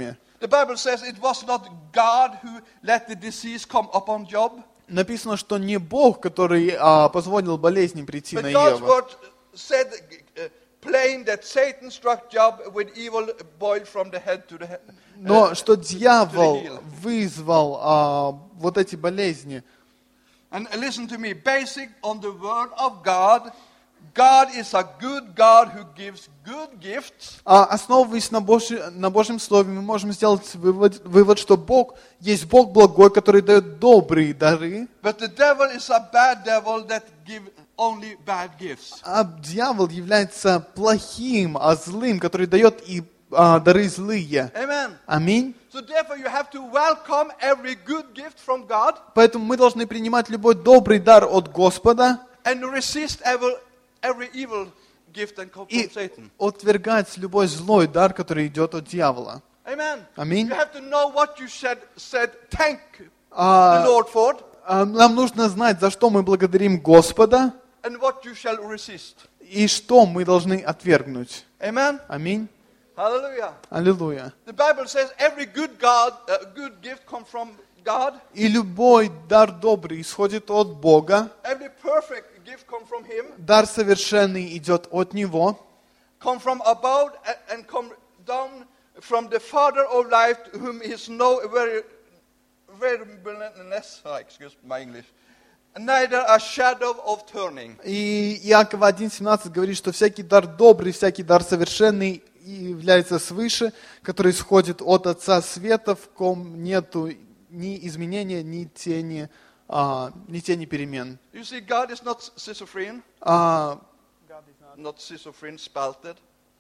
The Bible says it was not God who let the disease come upon Job. Написано, что не Бог, который позволил болезни прийти на But God's Иова. word said plain that Satan struck Job with evil boiled from the head to the head. Но что дьявол heel. вызвал вот эти болезни. And listen to me, basic on the word of God. God is a good God who gives good gifts. Основываясь на Божьем Слове, мы можем сделать вывод, что Бог есть Бог благой, который дает добрые дары. But the devil is a bad devil that gives only bad gifts. А дьявол является плохим, злым, который дает и дары злые. Amen. Аминь. So therefore you have to welcome every good gift from God Поэтому мы должны принимать любой добрый дар от Господа and resist every evil gift that comes и from Satan. отвергать любой злой дар, который идет от дьявола. Amen. Аминь. You have to know what you said thank the А, Lord for Нам нужно знать, за что мы благодарим Господа and what you shall resist. и что мы должны отвергнуть. Amen. Аминь. Hallelujah. Аллилуйя. The Bible says every good gift comes from God. И любой дар добрый исходит от Бога. Every perfect gift comes from Him. Дар совершенный идет от Него. Come from above and come down from the Father of life, to whom is no excuse my English, neither a shadow of turning. И Иаков 1:17 говорит, что всякий дар добрый, всякий дар совершенный является свыше, который исходит от Отца Света, в ком нету ни изменения, ни тени перемен. You see, God is not schizophrene, not schizophrene, spalted.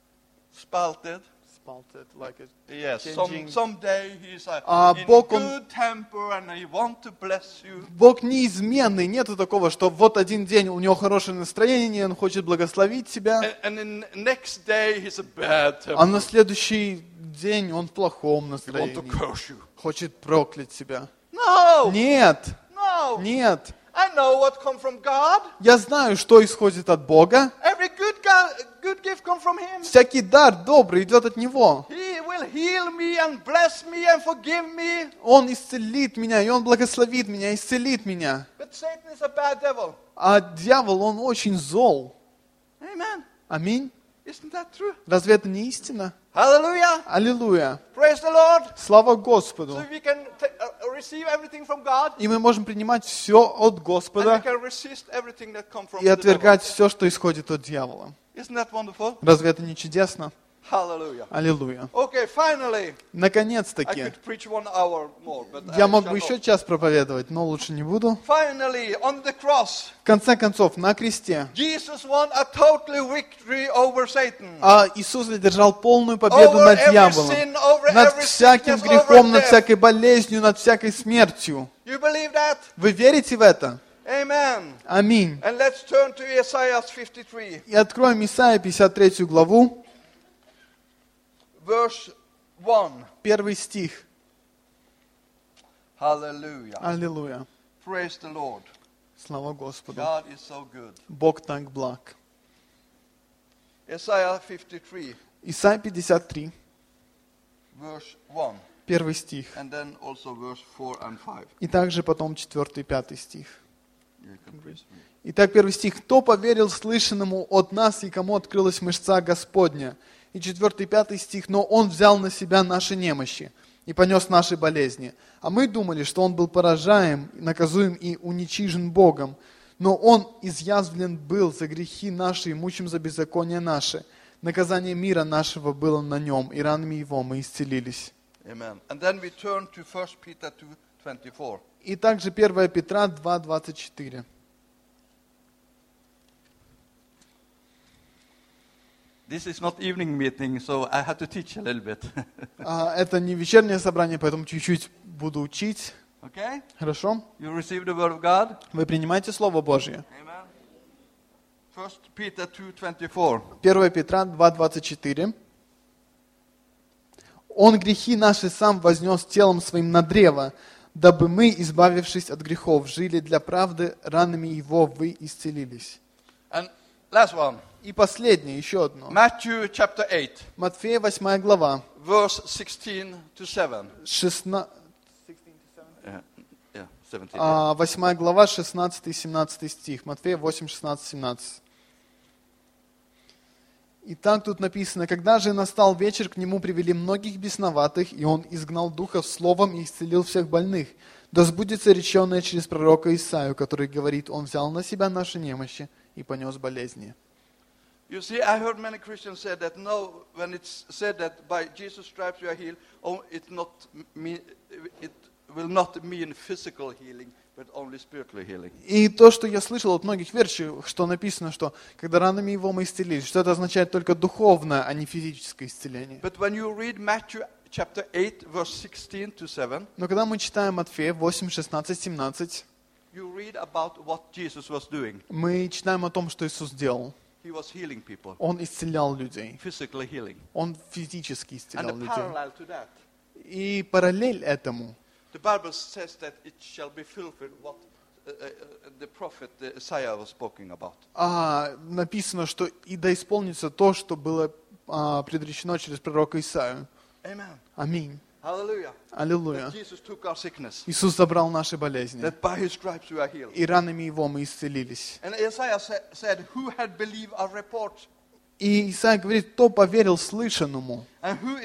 Yes, someday He's in Бог, good temper and He wants to bless you. Бог неизменный, нету такого, что вот один день у него хорошее настроение, он хочет благословить тебя, And the next day He's a bad temper. а на следующий день он в плохом He wants to настроении, curse you. хочет проклясть тебя. No, Нет, no. нет. I know what comes from God. Я знаю, что исходит от Бога. Every good gift comes from Him. Всякий дар добрый идет от Него. He will heal me and bless me and forgive me. Он исцелит меня, и Он благословит меня, исцелит меня. But Satan is a bad devil. А дьявол, он очень зол. Amen. Аминь. Isn't that true? Разве это не истина? Hallelujah. Аллилуйя. Praise the Lord. Слава Господу. So we can receive everything from God И мы можем принимать все от and we Господа can resist everything that comes from и the devil. отвергать все, что исходит от дьявола. Isn't that wonderful? Разве это не чудесно? Hallelujah. Аллилуйя. Okay, finally, I Наконец-таки. could preach 1 hour more, but Я I мог shall бы not. еще час проповедовать, но лучше не буду. Finally, on the cross, В конце концов, на кресте Jesus won a total victory over Satan. Иисус одержал полную победу Over над every дьяволом, sin, over над every всяким sickness, грехом, over над death. всякой болезнью, над всякой смертью. You believe that? Вы верите в это? Amen. Аминь. And let's turn to Isaiah 53, И откроем Исайя 53 главу, verse 1. 1 стих. Hallelujah. Аллилуйя. Praise the Lord. Слава Господу. God is so good. Бог так благ. Isaiah 53, Исайя 53, verse 1. 1 стих. And then also verse 4 and 5. И также потом 4 и 5 стих. You can please read. Итак, 1 стих. «Кто поверил слышанному от нас, и кому открылась мышца Господня?» И 4 и 5 стих. «Но Он взял на себя наши немощи и понес наши болезни. А мы думали, что Он был поражаем, наказуем и уничижен Богом. Но Он изъязвлен был за грехи наши и мучим за беззаконие наше. Наказание мира нашего было на Нем, и ранами Его мы исцелились». Amen. And then we turn to 1 Peter 2:24. И также 1 Петра 2:24. This is not evening meeting, so I have to teach a little bit. Это не вечернее собрание, поэтому чуть-чуть буду учить. Okay? Хорошо? You receive the word of God? Вы принимаете Слово Божье. Amen. 1 Peter 2:24. 1 Петра 2:24. «Он грехи наши сам вознес телом своим на древо, дабы мы, избавившись от грехов, жили для правды, ранами Его вы исцелились». And last one. И последнее, еще одно. Matthew chapter 8, Матфея 8 глава, verse 16 to 7. 17. 8 глава, 16 и 17 стих. Матфея 8, 16, 17. Итак, тут написано: «Когда же настал вечер, к нему привели многих бесноватых, и он изгнал духов словом и исцелил всех больных. Да сбудется реченное через пророка Исаию, который говорит: он взял на себя наши немощи и понес болезни». You see, I heard many Christians say that no, when it's said that by Jesus' stripes you are healed, it will not mean physical healing, but only spiritual healing. И то, что я слышал от многих верующих, что написано, что когда ранами его мы исцелились, что это означает только духовное, а не физическое исцеление. But when you read Matthew chapter 8, verse 16 to 7, Но когда мы читаем Матфея 8, 16, 17, you read about what Jesus was doing. мы читаем о том, что Иисус делал. He was healing people, Он исцелял людей. physically healing. Он физически And исцелял the людей. parallel to that, И параллель этому, the Bible says that it shall be fulfilled what the prophet Isaiah was speaking about. написано, что и да исполнится то, что было предречено через пророка Исаию. Amen. Аминь. Hallelujah. Аллилуйя. That Jesus took our sickness. Иисус забрал наши болезни. That by his stripes we are healed. И ранами его мы исцелились. And Isaiah said, who had believed our report? И Исаия говорит: кто поверил слышанному? And who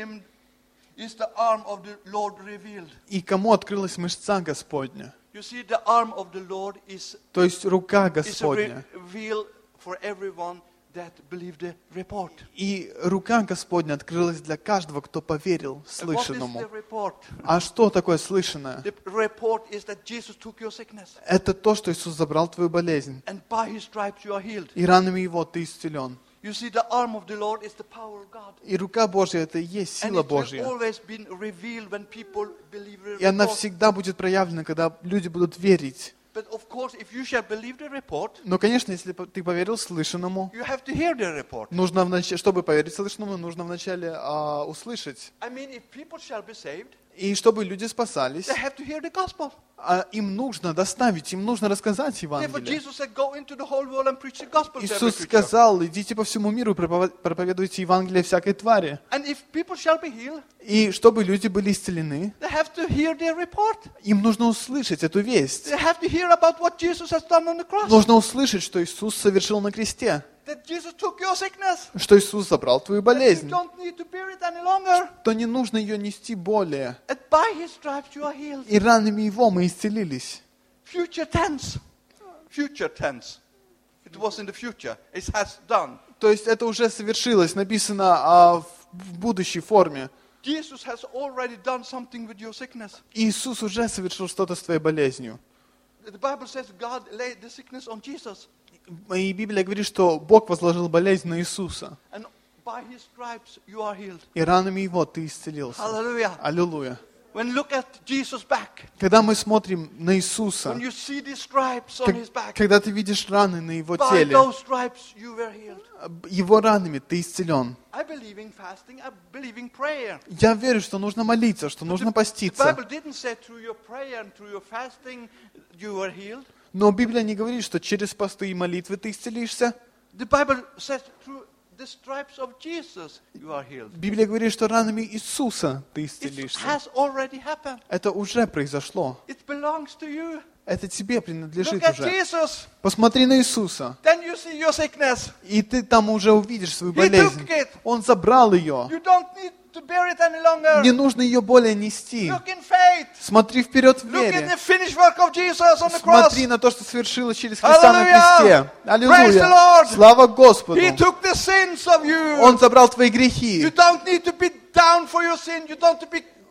is the arm of the Lord revealed? И кому открылась мышца Господня? You see, the arm of the Lord is То есть рука Господня. revealed for everyone that believed the report. И рука Господня открылась для каждого, кто поверил And what is слышанному. the report? А что такое слышанное? The report is that Jesus took your sickness. Это то, что Иисус забрал твою болезнь. And by his stripes you are healed. И ранами его ты исцелен. You see, the arm of the Lord is the power of God. И рука Божья — это и есть And сила it will Божья. always be revealed when people believe the И она report. всегда будет проявлена, когда люди будут верить. But of course, if you shall believe the report, Но, конечно, если ты поверил слышанному, you have to hear the report. нужно чтобы поверить слышанному, нужно вначале услышать. I mean, if people shall be saved, И чтобы люди спасались, they have to hear the gospel. им нужно доставить, им нужно рассказать Therefore, Евангелие. Jesus said, go into the whole world and preach the gospel to every Иисус creature. сказал: идите по всему миру и проповедуйте Евангелие всякой твари. And if people shall be healed, И чтобы люди были исцелены, they have to hear their report. им нужно услышать эту весть. They have to hear about what Jesus has done on the cross. Нужно услышать, что Иисус совершил на кресте, That Jesus took your sickness. что Иисус забрал твою That you болезнь, don't need to bear it any longer. то не нужно ее нести более. And by his stripes you are healed. И ранами Его мы исцелились. Future tense. Future tense. It was in the future. It has done. То есть это уже совершилось, написано в будущей форме. Jesus has already done something with your sickness. Иисус уже совершил что-то с твоей болезнью. The Bible says God laid the sickness on Jesus. И Библия говорит, что Бог возложил болезнь на Иисуса. And by his stripes you are healed. И ранами Его ты исцелился. Hallelujah. Аллилуйя. When you look at Jesus' back, Когда мы смотрим на Иисуса, when you see the stripes on his back, когда ты видишь раны на Его by теле, those stripes you were healed. Его ранами ты исцелен. I believe in fasting. I believe in prayer. Я верю, что нужно молиться, что нужно The поститься. Bible didn't say through your prayer and through your fasting you were healed. Но Библия не говорит, что через посты и молитвы ты исцелишься. The Bible says through the stripes of Jesus you are healed. Библия говорит, что ранами Иисуса ты It исцелишься. has already happened. Это уже произошло. It belongs to you. Это тебе принадлежит Look at уже. Jesus. Посмотри на Иисуса, Then you see your sickness. и ты там уже увидишь свою He болезнь. took it. Он забрал ее. You don't need to bear it any longer. Не нужно ее более нести. Look in faith. Смотри вперед в Look at вере. the finished work of Jesus on the cross. Смотри на то, что совершилось через Христа на Hallelujah. кресте. Praise the Аллилуйя. Lord. Слава Господу. He took the sins of you. Он забрал твои You грехи. don't need to be down for your sin. You don't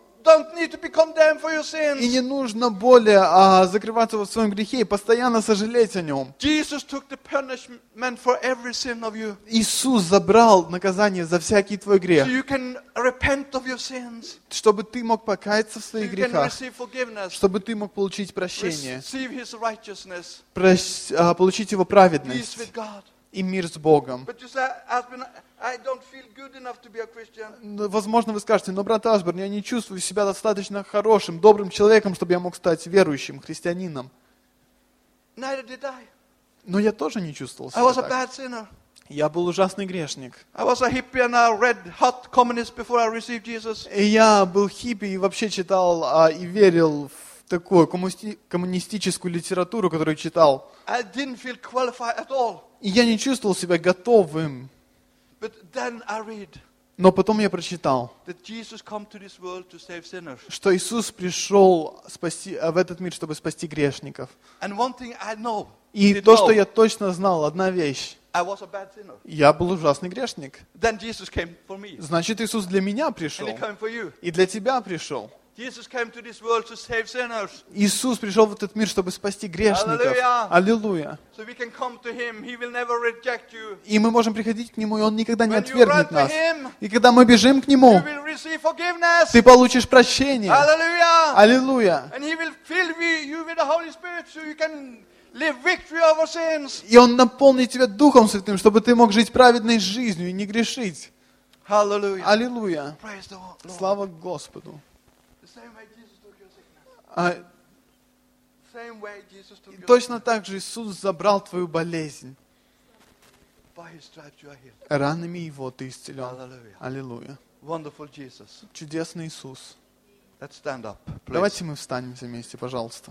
need to be condemned for your И не sins. нужно более закрываться в своем грехе и постоянно сожалеть о нем. Jesus took the punishment for every sin of you. Иисус забрал наказание за всякий твой So грех, you can repent of your sins. чтобы ты мог покаяться в So своих you can грехах, receive forgiveness. чтобы ты мог получить прощение, Receive his righteousness. получить его Peace праведность with God. и мир с Богом. But you say, Asbjørn, I don't feel good enough to be a Christian. Возможно, вы скажете: но, брат Асберн, я не чувствую себя достаточно хорошим, добрым человеком, чтобы я мог стать верующим, христианином. Neither did I. Но я тоже не чувствовал I was себя a так. bad sinner. Я был ужасный грешник. I was a hippie and I read hot communist before I received Jesus. И я был хиппи и вообще читал и верил в такую коммунистическую литературу, которую читал. I didn't feel qualified at all. И я не чувствовал себя готовым. But then I read Но потом я прочитал, that Jesus come to this world to save sinners. что Иисус пришел в этот мир, чтобы спасти грешников. And one thing I know, И did то, know, что я точно знал, одна вещь. I was a bad sinner. Я был ужасный грешник. Then Jesus came for me. Значит, Иисус для меня And пришел. he came for you. И для тебя пришел. Jesus came to this world to save sinners. Иисус пришел в этот мир, чтобы спасти грешников. Аллилуйя! Аллилуйя. So we can come to him. He will never reject you. И мы можем приходить к Нему, и Он никогда не When you run отвергнет to нас. him, И когда мы бежим к Нему, you will receive forgiveness. ты получишь прощение. Hallelujah! Аллилуйя. And he will fill you with the Holy Spirit so you can live victory over sins. И Он наполнит тебя Духом Святым, чтобы ты мог жить праведной жизнью и не грешить. Hallelujah. Аллилуйя. Praise the Lord. Слава Господу. The same way Jesus took your sickness. А Same way Jesus took your точно так же Иисус забрал твою болезнь. sickness. By his stripes you are healed. Ранами Его ты исцелен. Hallelujah. Аллилуйя. Wonderful Jesus. Чудесный Иисус. Let's stand up, please. Давайте мы встанем вместе, пожалуйста.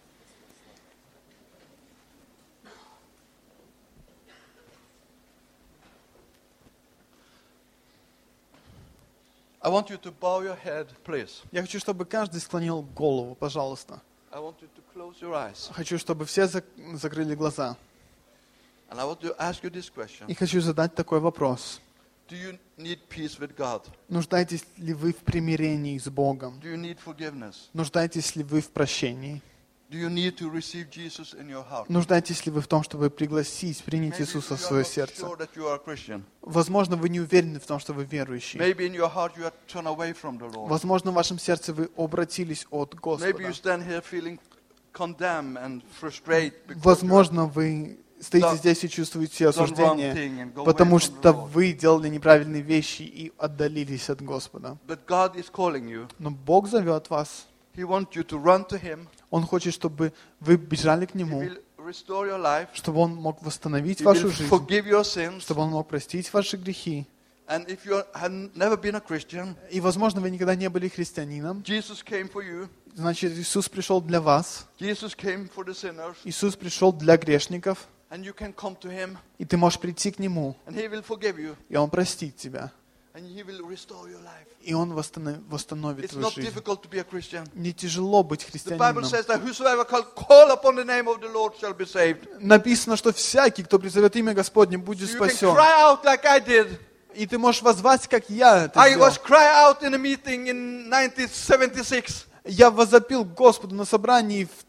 I want you to bow your head, please. Я хочу, чтобы каждый склонил голову, пожалуйста. I want you to close your eyes. Хочу, чтобы все закрыли глаза. And I want to ask you this question. И хочу задать такой вопрос. Do you need peace with God? Нуждаетесь ли вы в примирении с Богом? Do you need forgiveness? Нуждаетесь ли вы в прощении? Do you need to receive Jesus in your heart? Нуждаетесь ли вы в том, чтобы пригласить, принять Maybe Иисуса в you are свое not сердце? sure that you are a Christian. Возможно, вы не уверены в том, что вы верующий. Maybe in your heart you are turned away from the Lord. Возможно, в вашем сердце вы обратились от Maybe you Господа. stand here feeling condemned and frustrated because Возможно, вы стоите здесь и чувствуете осуждение, потому что вы делали неправильные вещи и отдалились от Господа. But God is calling you. Но Бог зовет вас. He wants you to run to Him. Он хочет, чтобы вы бежали к He Нему, will restore your life. чтобы Он мог восстановить He вашу will жизнь, forgive your sins. чтобы Он мог простить ваши грехи. And if you have never been a Christian, И, возможно, вы никогда не были христианином. Jesus came for you. Значит, Иисус пришел для вас. Jesus came for the sinners. Иисус пришел для грешников. And you can come to Him И ты можешь прийти к Нему, and He will forgive you. и Он простит тебя. And He will restore your life. И Он восстановит It's твою not жизнь. difficult to be a Christian. Не тяжело быть The Bible христианином. says that whosoever call upon the name of the Lord shall be saved. Написано, что всякий, кто призовет имя Господне, будет You can спасен. cry out like I did. И ты можешь воззвать, как я это I сделал. was cry out in a meeting in 1976. Я возопил к Господу на собрании в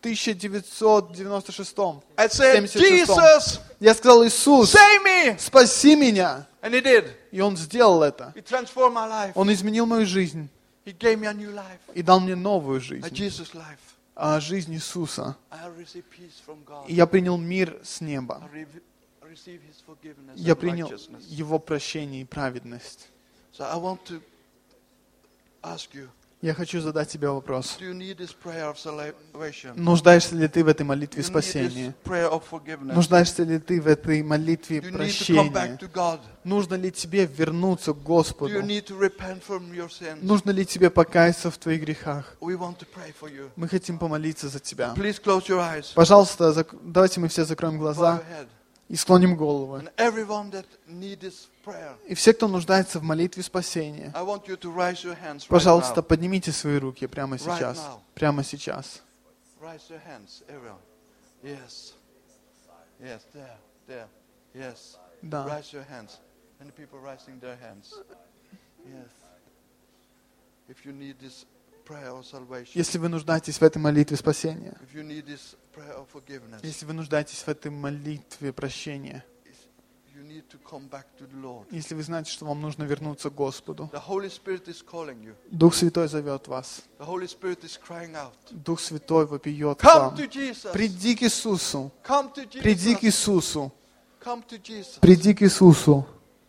1996. I said, 76. Jesus, Я сказал: Иисус, save me. спаси меня. And He did. И Он сделал это. He transformed my life. Он изменил мою жизнь He gave me a new life, и дал мне новую a жизнь. Jesus life. Жизнь Иисуса. I received peace from God. И я принял мир с неба. I received His forgiveness Я and принял righteousness. Его прощение и праведность. So I want to ask you, Я хочу задать тебе вопрос. do you need this prayer of salvation? Нуждаешься ли ты в этой молитве Do you need спасения? this prayer of forgiveness? Нуждаешься ли ты в этой молитве Do you need to come back прощения? to God? Нужно ли тебе вернуться к Do you Господу? need to repent from your sins? Нужно ли тебе покаяться в твоих грехах? We want to pray for you. Мы хотим помолиться за тебя. Please close your eyes. Пожалуйста, давайте мы все закроем Bow глаза your head. и склоним головы. And everyone that need this prayer, И все, кто нуждается в молитве спасения, I want you to raise your hands right пожалуйста, now. поднимите свои руки прямо сейчас. now. Прямо сейчас. Raise your hands, everyone. Yes. Yes, there. Yes. Да. Raise your hands. Many people raising their hands. Yes. If you need this prayer of salvation, Если вы нуждаетесь в этой молитве спасения, if you need this prayer of forgiveness, если вы нуждаетесь в этой молитве прощения, you need to come back to the Lord. если вы знаете, что вам нужно вернуться к Господу, The Holy Spirit is calling you. Дух Святой зовет вас. The Holy Spirit is crying out. Дух Святой вопиет к Come вам. to Jesus. Приди к Иисусу. Come to Jesus. Приди к Иисусу. Come to Jesus. Приди к Иисусу.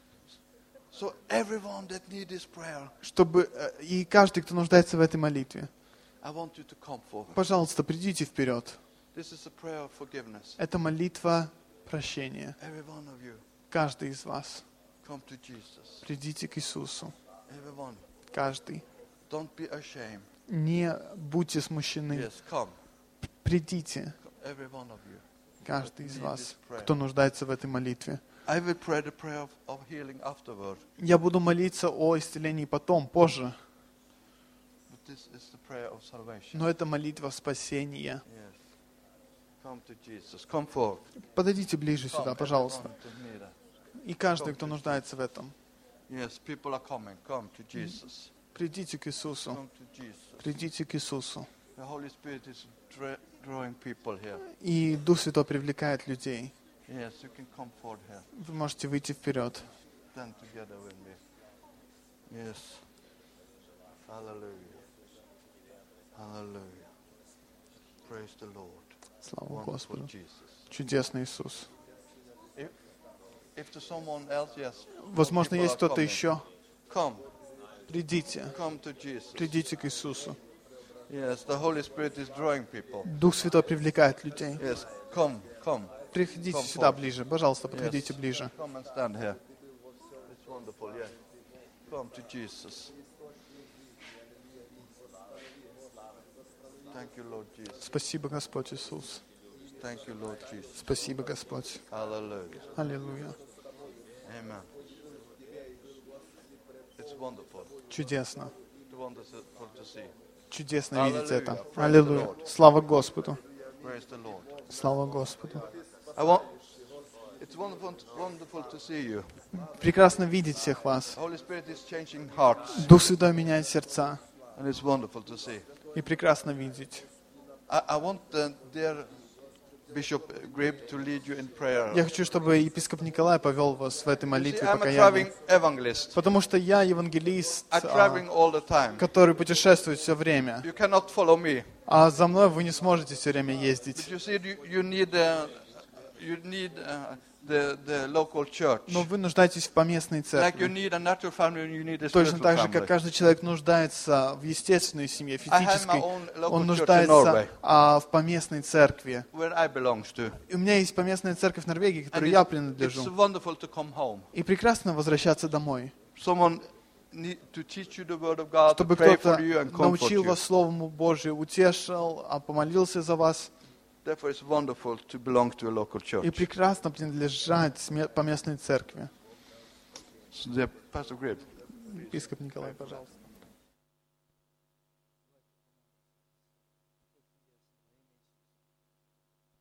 So everyone that need this prayer, Чтобы и каждый, кто нуждается в этой молитве, I want you to come forward. пожалуйста, придите вперед. This is a prayer of forgiveness. Это молитва прощения. Every one of you. Каждый из вас. Come to Jesus. Придите к Иисусу. Everyone. Каждый. Don't be ashamed. Не будьте смущены. Yes, come. Придите. Every one of you. Каждый из вас, кто нуждается в этой молитве. I will pray the prayer of healing afterward. Я буду молиться о исцелении потом, позже. But this is the prayer of salvation. Но это молитва спасения. Yes. Come to Jesus. Come forward. Подойдите ближе сюда, Come, пожалуйста. everyone to me there. И каждый, кто нуждается в этом. Yes, people are coming. Come to Jesus. Придите к Иисусу. Come to Jesus. Придите к Иисусу. The Holy Spirit is drawing people here. И Дух Святой привлекает людей. Yes, you can come forward here. Вы можете выйти вперед. Stand together with me. Yes. Hallelujah. Hallelujah. Praise the Lord. Слава Wonderful Господу. Jesus. Чудесный Иисус. If there's someone else, yes. Возможно, People есть are кто-то coming. еще. Come. Придите. Come to Jesus. Придите к Иисусу. Yes, the Holy Spirit is drawing people. Дух Святой привлекает людей. Yes, come, come. Приходите Come сюда forward. ближе. Пожалуйста, подходите Yes. ближе. Come and stand here. It's wonderful, yeah. Come to Jesus. Thank you, Lord Jesus. Спасибо, Господь Иисус. Thank you, Lord Jesus. Спасибо, Господь. Hallelujah. Аллилуйя. Amen. It's wonderful. Чудесно. It's wonderful to see. Чудесно видеть это. Hallelujah. Praise the Аллилуйя. Lord. Слава Господу. Praise the Lord. Слава Господу. It's wonderful to see you. Прекрасно видеть всех вас. The Holy Spirit is changing hearts, Дух Святой меняет сердца. and it's wonderful to see. И прекрасно видеть. I want dear Bishop Grib to lead you in prayer. Я хочу, чтобы епископ Николай повел вас в этой You see, молитве I'm a покаяния. traveling evangelist. Потому что я евангелист, I'm traveling all the time. который путешествует все время. You cannot follow me. А за мной вы не сможете все время But ездить. you see, you need the local church. Но вы нуждаетесь в поместной Like you церкви. need a natural family, you need a Точно spiritual так же, как family. каждый человек нуждается в естественной семье, I have my физической, own он local church in нуждается Norway, в поместной церкви. where I belong to. И у меня есть поместная церковь в Норвегии, And которой я it's принадлежу. wonderful to come home. И прекрасно возвращаться домой, Someone need to teach you the word of God, to чтобы pray кто-то for you and comfort научил you. вас Слову Божию, утешил, помолился за вас. Therefore, it's wonderful to belong to a local И church. прекрасно принадлежать поместной церкви. So, Pastor Grib. Епископ Николай, пожалуйста.